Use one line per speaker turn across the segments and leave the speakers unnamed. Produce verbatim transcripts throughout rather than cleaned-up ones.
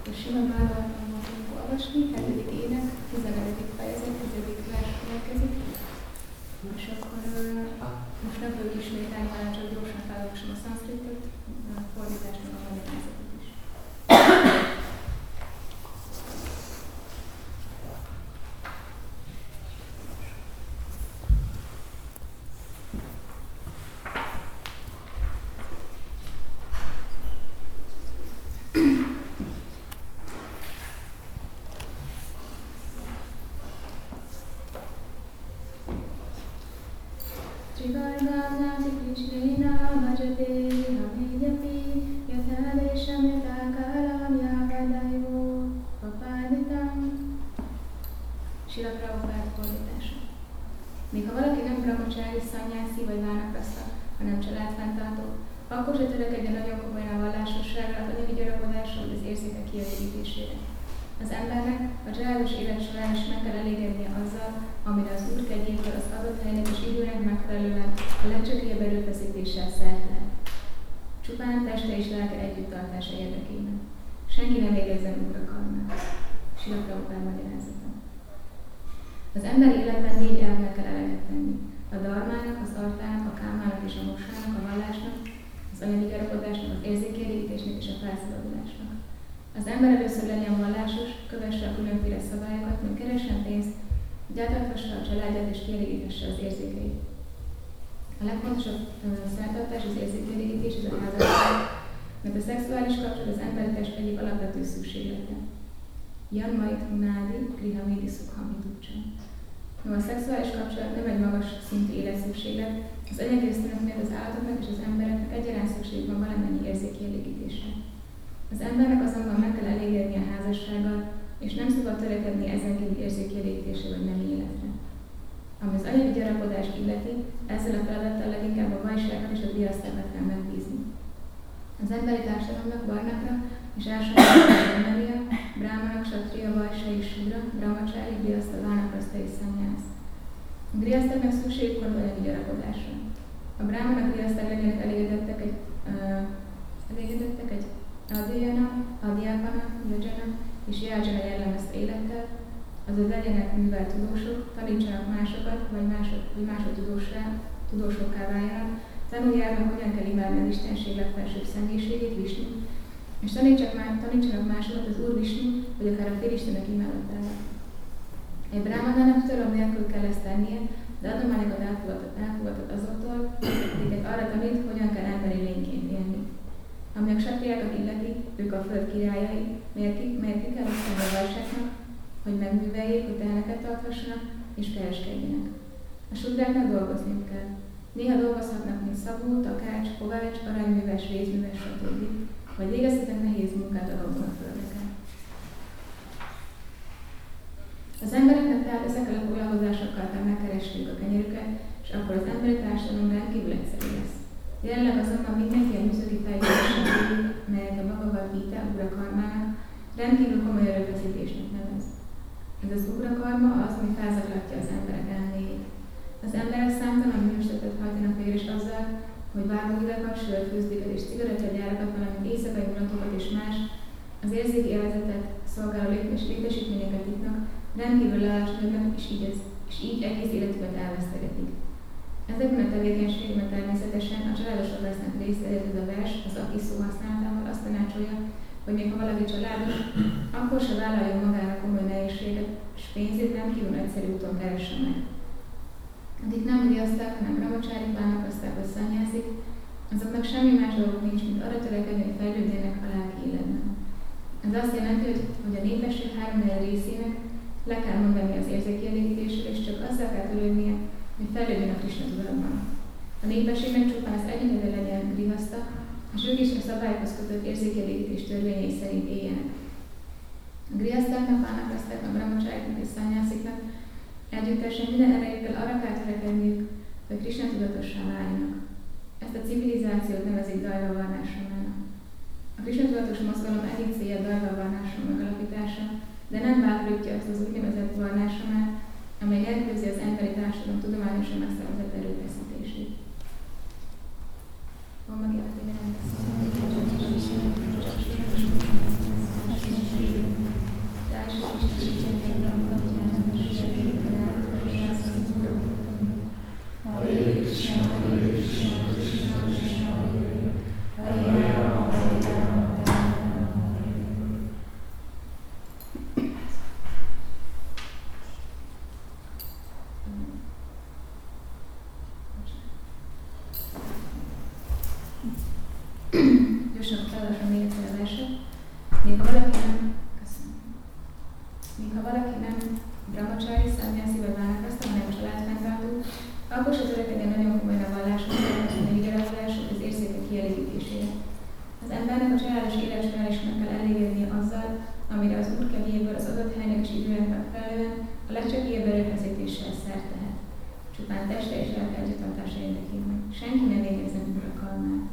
A sima vállalatban voltunk olvasni, hetedik ének, tizenegyedik fejezet, tizedik vers következik. És akkor most nem fogjuk ismételni, hanem csak gyorsan felolvasom a szanszkritot, a fordításnak a magyarázatot is. Még ha valaki nem brahmacsári, szanyászi vagy vánapraszta, hanem családfenntartó, akkor se törekedjen nagyon komolyan a vallásosságra, az anyagi gyarapodásra vagy az érzékek kielégítésére. Az embernek a családos élet során is meg kell elégednie azzal, amire az Úr kegyéből az adott helynek és időnek megfelelően a legcsekélyebb erőfeszítéssel szert lehet. Csupán teste és lelke együttartása érdekében. Senki nem végezzen ugrakarmát. Srila Prabhupád magyarázata. Az emberi életben négy elvnek kell eleget tenni. A dharmának, az artának, a kámának és a moksának, a vallásnak, az anyagi gyarapodásnak, az érzékkielégítésnek és a felszabadulásnak. Az ember először legyen vallásos, kövesse a különféle szabályokat, mint keressen pénzt, gyártathassa a családját és kielégítesse az érzékeit. A legfontosabb szertartás az érzékkielégítés, ez a házasság, mert a szexuális kapcsolat az emberi test egyik alapvető szükséglete. Janmait Munádi, Krihamidi Sukhamid Ucsa. No, a szexuális kapcsolat nem egy magas szintű életszükséglet, az anyagi ösztönök miatt az állatoknak és az embereknek egyaránt szükség van valamennyi érzékkielégítésre. Az embernek azonban meg kell elégedni a házassággal, és nem szabad törekedni ezen kívül érzékkielégítésre vagy nem életre. Ami az anyagi gyarapodást illeti, ezzel a feladattal leginkább a vajsákat és a grihasztákat kell megbízni. Az emberi társadalomnak varnákra és ásványokra Maria, Brahmanak, Satriya, Vajsa és Sudra, Brahmacsári, Grihaszta, Vánapraszta és Szanyász. A grihasztáknak szükségük van az anyagi gyarapodásra. A Brahmanak grihaszták legyenek elégedettek egy, uh, elégedettek egy Adhyayana, Adhyapana, Yajana és Yajana jellemezte élettel, azaz legyenek művelt tudósok, tanítsanak másokat, vagy mások, vagy mások tudósokká váljanak, tanulják meg, hogyan kell imádni az Istenség legfelsőbb személyiségét, Visnu, és tanítsanak másokat az Úr Visnu, vagy akár a félistenek imádatára. Egy brahmanának töröm nélkül kell ezt tennie, de adományokat elfogadhat azoktól, akiket arra tanít, hogyan kell emberi lényként élni. Ami a satriákat illeti, ők a föld királyai, melyek ki kell osztani a vajsáknak, hogy megműveljék, hogy teheneket tarthassanak és kereskedjenek. A sudráknak dolgozniuk kell. Néha dolgozhatnak, mint szabó, takács, kovács, aranyműves, rézműves, stb. Vagy végezhetnek nehéz munkát a gabonaföldeken. Az embereknek tehát ezekkel a foglalkozásokkal kell megkeresniük a kenyerüket, és akkor az emberi társadalom rendkívül egyszerű lesz. Jelenleg azonban mindenki a műszaki fejlődésen végig, melyet a Bhagavad Gita ugrakarmának rendkívül komoly erőfeszítésnek nevez. Ez az ugrakarma az, ami felzaklatja az emberek elméjét. Az emberek számtalan műstettet hajtanak végre is azzal, hogy vágóhidakat, sörfőzdéket és cigarettagyárakat, valamint éjszakai vonatokat és más, az érzéki élvezetet szolgáló létesítményeket itnak, rendkívül leállásodnak, és így, ez, és így egész életüket elvesztegetik. Ezekben a tevékenységben természetesen a családosok lesznek részt, ez a vers, az aki szó használatával azt tanácsolja, hogy még ha valaki családos, akkor se vállaljon magára komoly nehézséget, és pénzét rendkívül egyszerű úton keressen meg. Akik nem grihaszták, hanem brahmacsárik, vánapraszták vagy szanyászik, azoknak semmi más dolgok nincs, mint arra törekedni, hogy fejlődjenek a lelki életben. Ez azt jelenti, hogy a népesség háromnegyed részének le kell mondani az érzékkielégítésre, és csak azzal kell törődnie, hogy fejlődjön a Krishna tudatban. A népességnek csupán az egyedül legyen grihaszta, és ők is a szabályokhoz kötött érzékkielégítés törvényei szerint éljenek. A grihasztáknak, vánaprasztáknak, brahmacsáiknak és szanyásziknak együttesen minden erejükkel arra kell törekedniük, hogy Krishna tudatossá váljanak. Ezt a civilizációt nevezik Daiva Varnáshramának. A Krishna tudatos mozgalom egyik célja Daiva Varnáshram megalapítása, de nem bátorítja azt az úgynevezett Varnáshramát, amely nélkülözi az emberi társadalom tudományosan megszervezett erőfeszítését. Van meg életében nem beszélni. Még ha valaki nem, köszönöm. Még ha valaki nem brahmacsári, szanyászi vagy vánapraszta, hanem a családfenntartó, akkor se törekedjen nagyon komolyan a vallásokra, a ügyelevallások az érzékek kielégítésére. Az embernek a családos életsorán is meg kell elégednie azzal, amire az Úr kegyéből az adott helynek és időnek megfelelően a legcsekélyebb erőfeszítéssel szert tehet. Csupán teste és lelke együttartása érdekében. Senki ne végezzen urakalmát.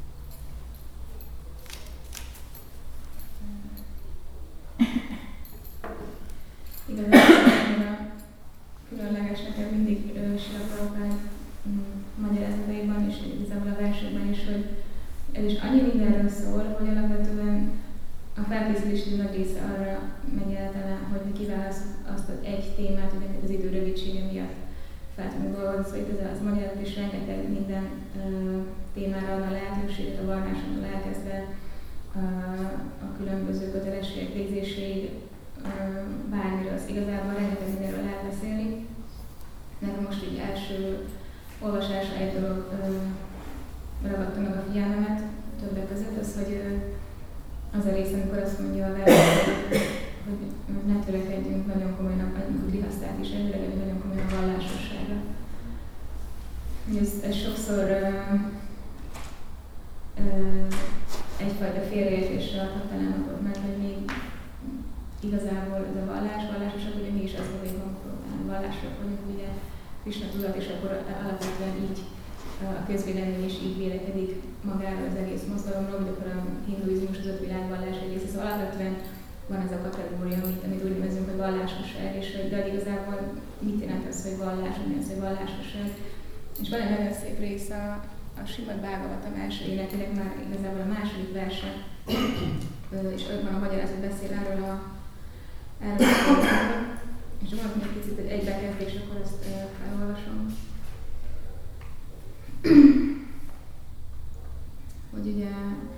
Igazából a különleges nekem mindig Srila Prabhupád magyarázataiban és igazából a versekben is, hogy ez is annyi mindenről szól, hogy alapvetően a felkészülésünk nagy része arra megy el talán, hogy mi kiválasztjuk azt az egy témát, hogy neked az idő rövidsége miatt fel tudunk dolgozni. Szóval itt ez az magyarázat is rengeteg minden uh, témára ad a lehetőséget, a varnásoktól elkezdve uh, a különböző kötelességek végzéséig, uh, bármiről, az igazából rengeteg mindenről lehet beszélni. Nekem most így első olvasásra egy dolog uh, ragadta meg a figyelmemet többek között, az, hogy uh, az a rész, amikor azt mondja a verseny, hogy ne törekedjünk nagyon komolyan, amikor grihasztát is eltörekedjünk nagyon komolyan a vallásosságra. Ez, ez sokszor uh, uh, egyfajta félreértésre adhat talán akkor, mert hogy még igazából ez a vallás, vallásosak, ugye mi is azt gondoljuk, amikor vallások vagyunk, ugye Krishna tudat, és akkor alapvetően így a közvélemény is így vélekedik magáról az egész mozgalomról, vagy akkor a hinduizmus az öt világvallás egy része. Szóval alapvetően van ez a kategória, amit, amit úgy nevezünk, hogy vallásosság, és de igazából mit jelent az, hogy vallás, mit jelent az, hogy vallásosság. És van egy nagyon szép rész a, a Srimad Bhagavatam első életének már igazából a második verse, és ötben a magyarázat beszél erről a erről a és van még egy picit egy egybekezdés, akkor ezt felolvasom. Hogy ugye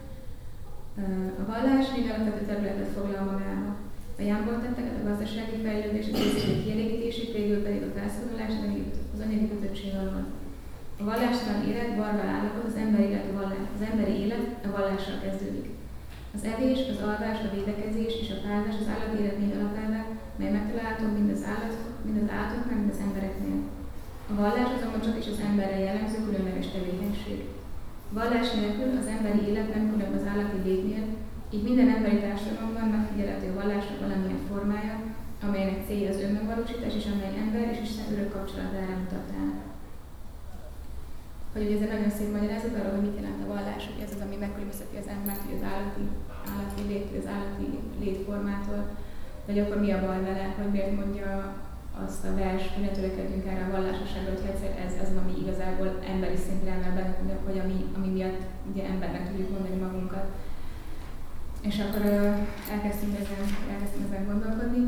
a vallás mind alapvető területet foglal magába. A jámból tetteket, a gazdasági fejlődés, a részletek kielégítését, végül pedig a felszólalás, az anyagi kötöttség alól. A vallástalan élet, barba állapot, az emberi élet, a vallás, az emberi élet a vallással kezdődik. Az evés, az alvás, a védekezés és a pázás az állatélet négy alapelvek, mely megtalálható mind az állatok, mind az állatoknál, mind az embereknél. A vallás azonban csak is az emberre jellemző különleges tevékenység. Vallás nélkül az emberi élet nem különb az állati létnél, így minden emberi társadalomban megfigyelhető a vallásnak valamilyen formája, amelynek célja az önmegvalósítás és amely ember és Isten örök kapcsolatára mutat rá. Hogy ugye ez egy nagyon szép magyarázat arról, hogy mit jelent a vallás, hogy ez az, ami megkülönbözteti az embert, hogy az állati, állati lét, az állati létformától, vagy akkor mi a baj vele, hogy miért mondja azt a vers, hogy ne törekedjünk erre a vallásosságra, hogy egyszer ez az, ami igazából emberi szintre emel bennünk, hogy ami, ami miatt ugye embernek tudjuk mondani magunkat. És akkor uh, elkezdtünk ezen, elkezdtünk ezen gondolkodni.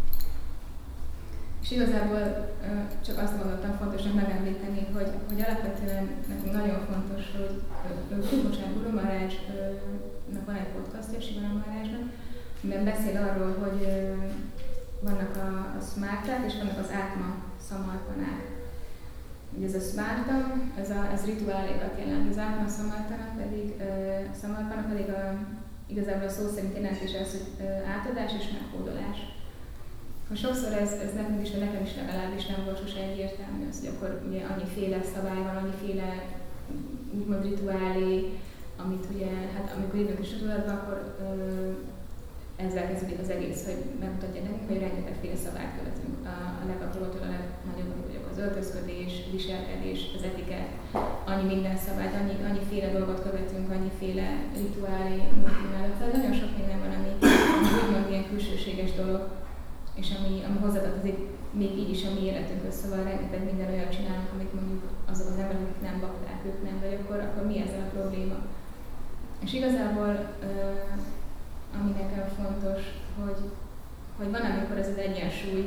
És igazából uh, csak azt gondoltam fontosnak megemlíteni, hogy, hogy alapvetően nekünk nagyon fontos, hogy bocsánat, Guru Maharajnak van egy podcastja, Siva Maharajnak, amiben beszél arról, hogy uh, vannak a, a smárták és vannak az átma szamartanák. Ugye ez a smárta, ez, a, ez rituálékat jelent, az átma szamartana pedig, uh, szamartana pedig a, igazából a szó szerint jelentés az, hogy uh, átadás és meghódolás. Sokszor ez, ez nekünk is, de nekem is legalábbis nem volt sose egyértelmű az, hogy akkor ugye annyiféle szabály van, annyiféle úgymond rituálé, amit ugye, hát amikor időnk is tudatban, akkor uh, ezzel kezdődik az egész, hogy megmutatja nekünk, hogy rengetegféle szabályt követünk. A, a legapróbbtól a legnagyobb, hogy az öltözködés, viselkedés, az etikett, annyi minden szabályt, annyi, annyiféle dolgot követünk, annyiféle rituálé, multimálat. Tehát nagyon sok minden van, ami, ami úgymond ilyen külsőséges dolog, és ami, ami hozzátartozik még így is a mi életünkhöz, szóval rengeteg minden olyat csinálunk, amit mondjuk azok az emberek, akik nem bakták, ők nem, vagy akkor, akkor mi ezzel a probléma. És igazából uh, ami nekem fontos, hogy, hogy van, amikor ez az egyensúly,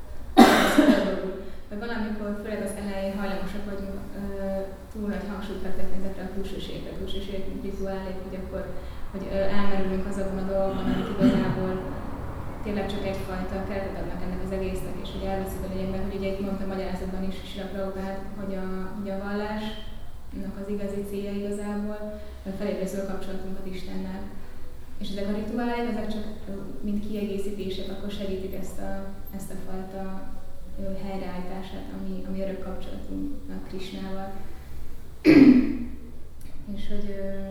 vagy van, amikor főleg az elején hajlamosak vagyunk uh, túl nagy hangsúlyt fektetni ezekre a külsőségekre, a külsőségek rituálék, hogy akkor hogy uh, elmerülünk azokban a dolgokban, amit igazából tényleg csak egyfajta keretet adnak ennek az egésznek, és hogy elveszik a lényegben, hogy ugye itt mondta a magyarázatban is Srila Prabhupád, hogy a, hogy a vallásnak az igazi célja igazából, hogy felébresztő a kapcsolatunkat Istennel. És ezek a rituálek, ezek csak mint kiegészítések, akkor segítik ezt a, ezt a fajta helyreállítását, ami, ami örök kapcsolatunknak Krisnával. És hogy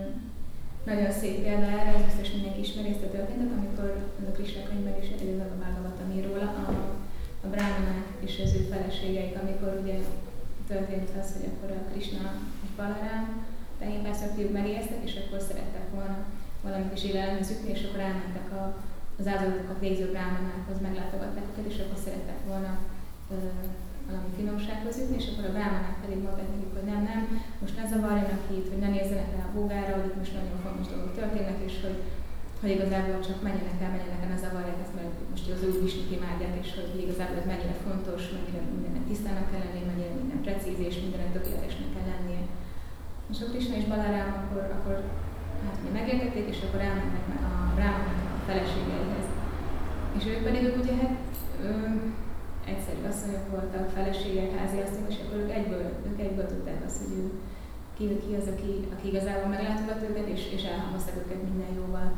nagyon szép példa erre, ez biztos mindenki ismeri ezt a történetet, amikor a Krisna könyvben is előleg a Bhagavatam ír róla, a, a bráhmanák és az ő feleségeik, amikor ugye történt az, hogy akkor a Krisna és Balarám tehénpásztor fiúk megijesztek, és akkor szerettek volna valamit is élelemhez ütni, és akkor elmentek a, az áldozatokat végző bráhmanákhoz, meglátogatták őket, és akkor szerettek volna ö, valami finomsághoz jutni, és akkor a bráhmanák pedig mondták nekik, hogy nem, nem, most ne zavarjanak itt, hogy ne nézzenek rá a bógára, hogy itt most nagyon fontos dolgok történnek, és hogy, hogy igazából csak menjenek el, menjenek el, ne zavarják ezt, mert most az új Visnut imádják, és hogy igazából ez mennyire fontos, mennyire mindennek tisztának kell lenni, mennyire minden precíz, és mindennek tökéletesnek kell lennie. És a Krisna és Balarám akkor, akkor hát ugye megértették, és akkor elmentek a bráhmanák a feleségeihez. És ők pedig ők ugye hát ö, egyszerű asszonyok voltak, feleségek, háziasszonyok, és akkor ők egyből, ők egyből tudták azt, hogy ő, ki, ki az, aki, aki igazából meglátogat őket, és, és elhamaztak őket minden jóval.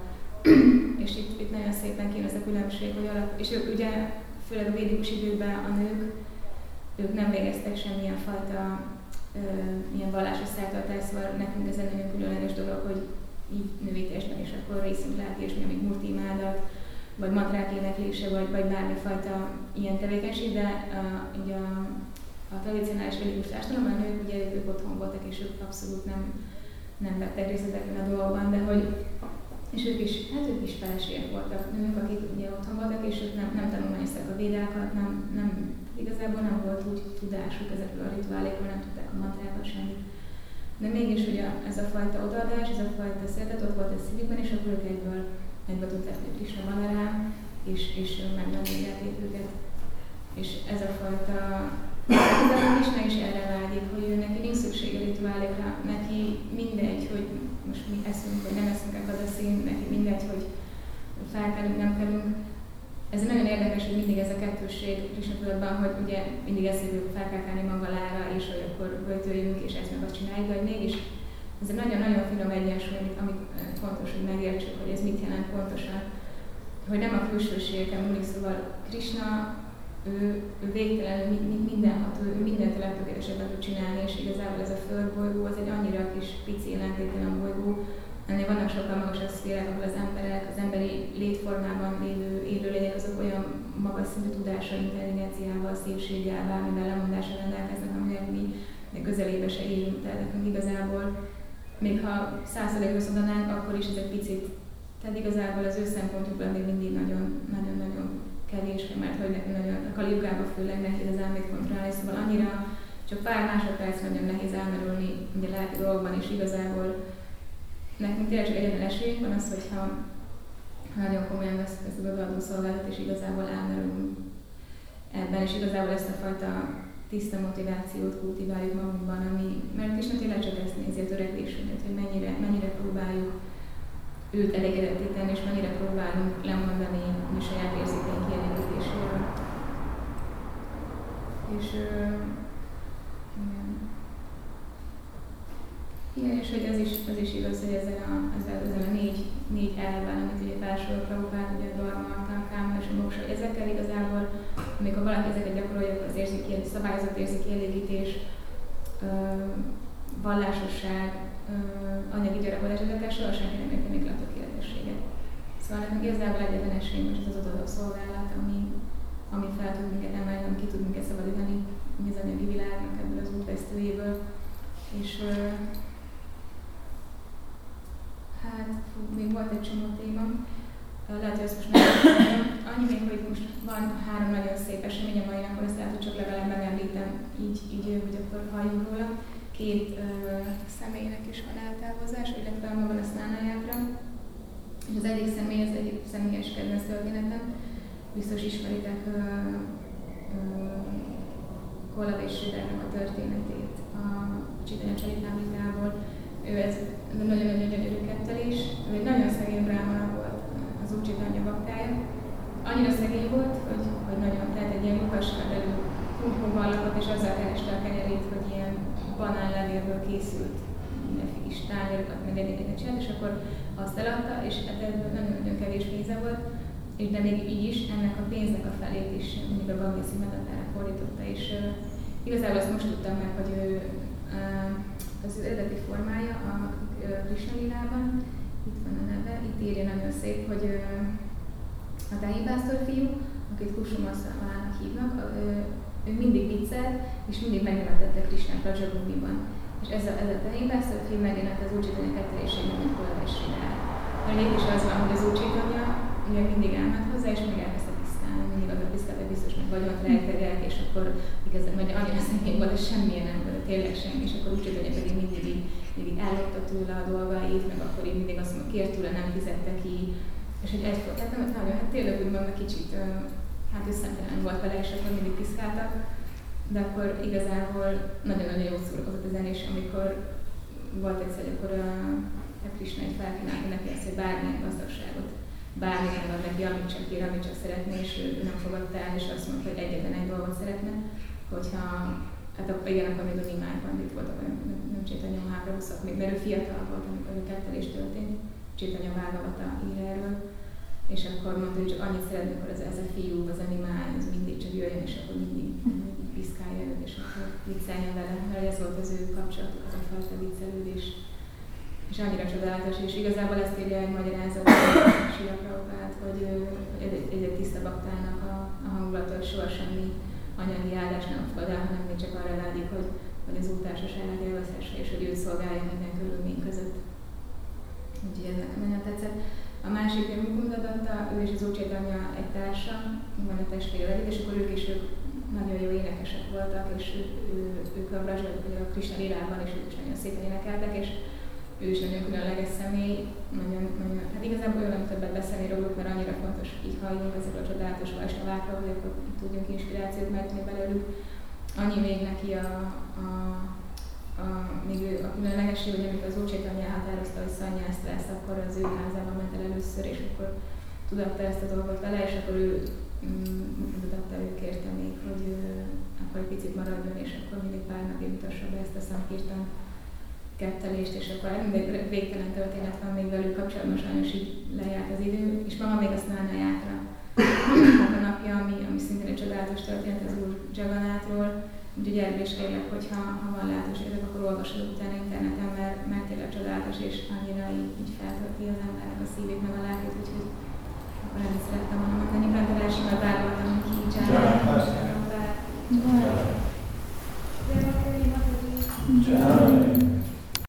És itt, itt nagyon szépen kijön ez a különbség, hogy alap, és ők ugye, főleg a védikus időkben a nők, ők nem végeztek semmilyen fajta ö, ilyen vallásos szertartást, szóval nekünk ez egy nagyon különleges dolog, hogy így női testben, és akkor részünk látni, és mi, amíg murti imádat, vagy mantrák éneklése, vagy, vagy bármifajta ilyen tevékenység, de uh, ugye a, a tradicionális védikus társadalomban a nők ugye ők otthon voltak, és ők abszolút nem, nem vettek részt ezekben a dolgokban, de hogy, és ők is, hát ők is feleségek voltak nők, akik ugye otthon voltak, és ők nem, nem tanulmányozták a védákat, nem, nem, igazából nem volt úgy tudásuk ezekről a rituálékról, nem tudták a mantrákat, semmit. De mégis ugye ez a fajta odaadás, ez a fajta szeretet ott volt a szívükben, és akkor ők egyből egyből tudták, hogy Krisna Balarám, és, és megmennégették őket. És ez a fajta, ez a Krisna is erre vágyik, hogy ő neki nincs szüksége rituálékra, neki mindegy, hogy most mi eszünk, vagy nem eszünk ekadaszin, neki mindegy, hogy felkelünk, nem kelünk. Ez nagyon érdekes, hogy mindig ez a kettősség Krisna tudatban, hogy ugye mindig eszünk, hogy fel kell kelni magalára, és hogy akkor böjtöljünk, és ezt meg azt csináljuk, vagy mégis ez egy nagyon-nagyon finom egyensúly, amit, amit fontos, hogy megértsük, hogy ez mit jelent pontosan. Hogy nem a külsőségeken múlik, szóval Krisna, ő, ő végtelenül mindenható, ő mindent a legtökéletesebben tud csinálni, és igazából ez a földbolygó, az egy annyira kis pici jelentéktelen bolygó, ennél vannak sokkal magasabb szférák, ahol az emberek, az emberi létformában lévő élőlények, azok olyan magas szintű tudással, intelligenciával, szépséggel, bármivel lemondással rendelkeznek, amelyek mi közelébe se élünk, tehát nekünk igazából még ha százalékos adanánk, akkor is ez egy picit, tehát igazából az ő szempontukból még mindig nagyon-nagyon kevés, mert hogy nekünk nagyon, a Kali Jugában főleg nehéz az elmét kontrollálni, szóval annyira csak pár másodperc nagyon nehéz elmerülni ugye lelki dolgokban, és igazából nekünk tényleg csak egyetlen esélyünk van az, hogyha nagyon komolyan veszünk ezt az odaadó szolgálatot, és igazából elmerülünk ebben, és igazából ezt a fajta tiszta motivációt kultiváljuk magunkban, ami, mert Krisna tényleg csak ezt nézi a törekvésünket, hogy mennyire, mennyire próbáljuk őt elégedetté tenni, és mennyire próbálunk lemondani a saját érzékeink kielégítéséről. És uh, igen. Igen, és hogy ez is, az is igaz, hogy ezen a, ezen, ezen a négy, négy elven, amit ugye felsorol Prabhupád, ugye a Dharma, a Káma és a Moksa, ezekkel igazából, amikor valaki ezeket gyakorolja, akkor az érzéki, szabályozott érzékielégítés, vallásosság, anyagi gyarapodás, ezekkel soha senki nem érti még le a tökéletességet. Szóval nekünk igazából egyetlen esélyünk most az adó szolgálat, ami, ami fel tud minket emelni, ami ki tud minket szabadítani az anyagi világnak ebből az útvesztőjéből. És hát, fú, még volt egy csomó téma. Lehet, hogy ezt most nem annyi még, hogy most van három nagyon szép esemény a mai napon, ezt lehet, hogy csak legalább megemlítem, így, így hogy akkor halljunk róla. Két uh, személynek is van eltávozás, illetve maga a sznánájákra. És az egyik személy, az egyik személyes kedvenc történetem. Biztos ismeritek uh, uh, Kollab és Sridharnak a történetét a Chaitanya Charitamritaból. Ő ez nagyon-nagyon gyönyörű kettelés. Ő egy nagyon szegény bráhmana volt, az Úr Chaitanya baktája. Annyira szegény volt, hogy, hogy nagyon, tehát egy ilyen lyukasfedelű kumpóban lakott, és azzal kereste a kenyerét, hogy ilyen banánlevélből készült mindenféle kis tányérokat, meg egyébként csinált, és akkor azt eladta, és ebből nagyon-nagyon kevés pénze volt, és de még így is ennek a pénznek a felét is mindig a Gangeszi medetára fordította, és uh, igazából azt most tudtam meg, hogy ő, uh, az eredeti formája a uh, Krishna lilában, itt van a neve, itt írja nagyon szép, hogy uh, a táhibásztor fiú, akit Kusumaszávának hívnak, uh, ő mindig viccelt, és mindig megnevetette Krishnát a Jaguniban. És ez a, ez a táhibásztor fiú megjelent az Úr Chaitanya kettelésében, mint Kolavesrinál. Mert itt is az van, hogy az Úr Chaitanya ugye mindig elment hozzá, és meg elkezdte piszkálni, mindig az a piszkálta biztos, meg vagyont rejtegek, és akkor igazán majd annyira személy volt, hogy semmilyen nem volt, tényleg semmi, és akkor úgy hogy pedig mindig így, mindig ellopta tőle a dolgait, meg akkor így mindig azt mondja, kért tőle, nem fizette ki, és hogy egy volt, tehát nem, nagyon, hát tényleg úgymond meg kicsit, hát összemtelen volt vele, és akkor mindig piszkálta, de akkor igazából nagyon-nagyon jól szórakozott a zenés, amikor volt egyszer, hogy akkor a, a Krishna egy felkínálta neki azt, hogy bármilyen gazdagságot, bármilyen van neki, amit csak kér, amit csak szeretné, és ő nem fogadta el, és azt mondta, hogy egyetlen egy dolgot szeretne, hogyha, hát akkor igen, akkor még a Nimárban itt voltak, nem, nem Chaitanya Mahaprabhu, még mert ő fiatal volt, amikor a kettelés történt, Chaitanya Bhagavata ír erről, és akkor mondta, hogy csak annyit szeretne, akkor ez, ez a fiú, az animál, ez mindig csak jöjjön, és akkor mindig, mindig piszkálja őt, és akkor vicceljen vele, mert ez volt az ő kapcsolatuk, az a fajta viccelődés. És annyira csodálatos, és igazából ezt írja egy magyarázat, Srila Prabhupád, hogy, hogy egy, egy, egy tiszta baktának a, a hangulata, hogy soha semmi anyagi áldás nem fogad el, hanem még csak arra vágyik, hogy, hogy az úttársaságát élvezhesse, és hogy őt szolgálja minden körülmény között. Úgyhogy ez nekem nagyon tetszett. A másik, hogy Mukundadatta, ő és az Úr Chaitanya egy társa, van a testvére, és akkor ők is ők nagyon jó énekesek voltak, és ő, ő, ők a Brajba, vagy a Krishna lilában is ők is nagyon szépen énekeltek, és ő is nagyon különleges személy, nagyon, nagyon, hát igazából olyan többet beszélni róluk, mert annyira fontos, hogy így halljunk ezekről a csodálatos vajsnavákról, hogy akkor tudjunk inspirációt megtenni belőlük. Annyi még neki a, a, a, még ő, a különlegesség, hogy amikor az Úr Chaitanya elhatározta, hogy szannyászt lesz, akkor az ő házában ment el először, és akkor tudatta ezt a dolgot vele, és akkor ő tudatta, ő kérte még, hogy ő, akkor egy picit maradjon, és akkor mindig pár napig mutassa be ezt a Sankirtan kettelést, és akkor mindegy végtelen történet van még velük kapcsolatban, sajnos így lejárt az idő, és ma van még a Snana Játra a napja, ami, ami szintén egy csodálatos történet az Úr Jagannátról. Úgyhogy erről is kérlek, hogyha ha van lehetőséged, akkor olvasod utána interneten, mert, mert tényleg csodálatos, és annyira így, így feltölti az embernek a szívét meg a lelkét, úgyhogy akkor ennyit szerettem volna mondani, mert első már bároltam ki